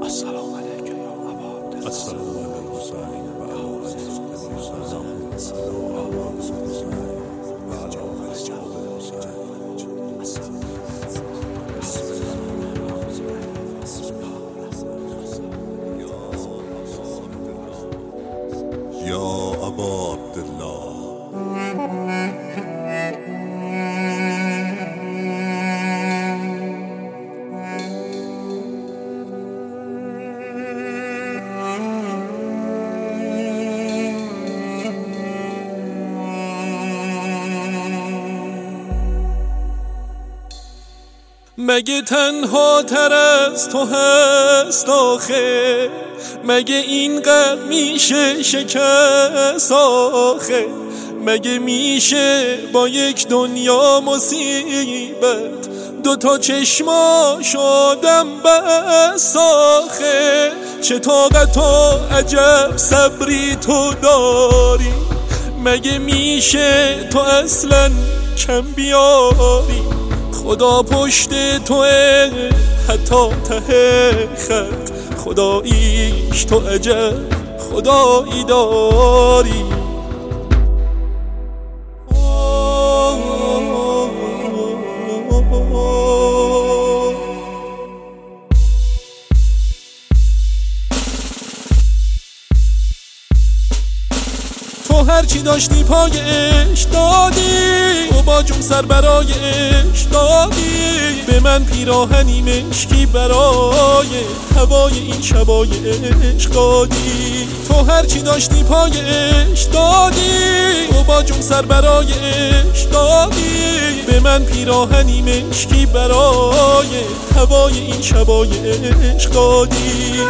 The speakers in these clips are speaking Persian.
السلام علیک یا ابا عبدالله. السلام علیک حسین و احوال یا ابا عبدالله. مگه تنها تر از تو هست آخه؟ مگه اینقدر میشه شکست آخه؟ مگه میشه با یک دنیا مصیبت دوتا چشماش آدم بس آخه؟ چه طاقت و عجب صبری تو داری؟ مگه میشه تو اصلا کم بیاری؟ خدا پشت توه حتی ته خط، خداییش تو عجب خدایی داری. تو هرچی داشتی پایش دادی، تو با جون سر برایش دادی، به من پیراهنی مشکی برای هوای این شبای عشق دادی. تو هرچی داشتی پایش دادی، تو با جون سر برایش دادی، به من پیراهنی مشکی برای هوای این شبای عشق دادی.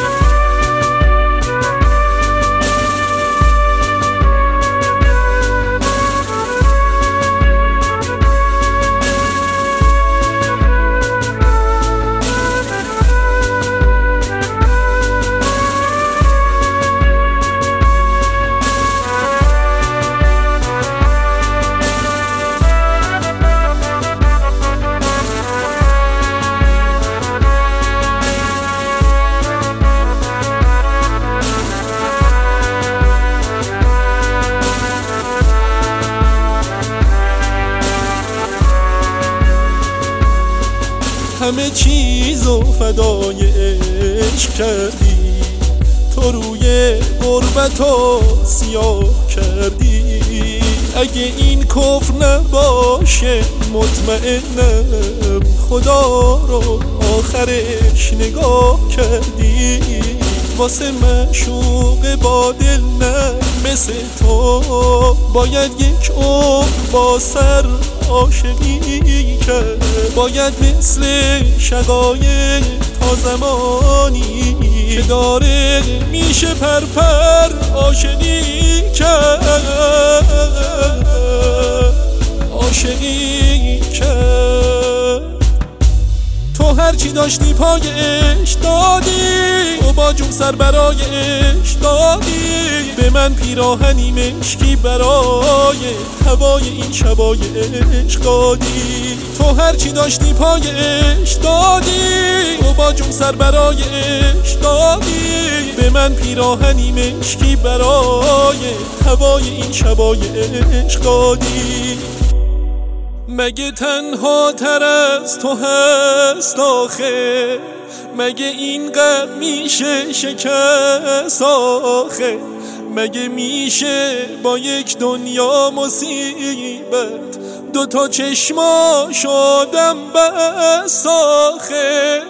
همه چیزو فدای عشق کردی، تو روی غربتو سیاه کردی. اگه این کفر نباشه مطمئنم خدا رو آخرش نگاه کردی. واسه معشوق با دل نه مثل تو باید یک عمر با سر عاشقی کرد، باید مثل شقایق تا زمانی که داره میشه پرپر عاشقی کرد، عاشقی کرد. تو هرچی داشتی پایش دادی، تو با جون سر برایش دادی، به من پیراهنی مشکی برای هوای این شبای عشق دادی. تو هرچی داشتی پایش دادی، تو با جون سر برایش دادی، به من پیراهنی مشکی برای هوای این شبای عشق دادی. مگه تنها تر از تو هست آخه؟ مگه اینقدر میشه شکست آخه؟ مگه میشه با یک دنیا مصیبت دوتا چشماش آدم بس آخه؟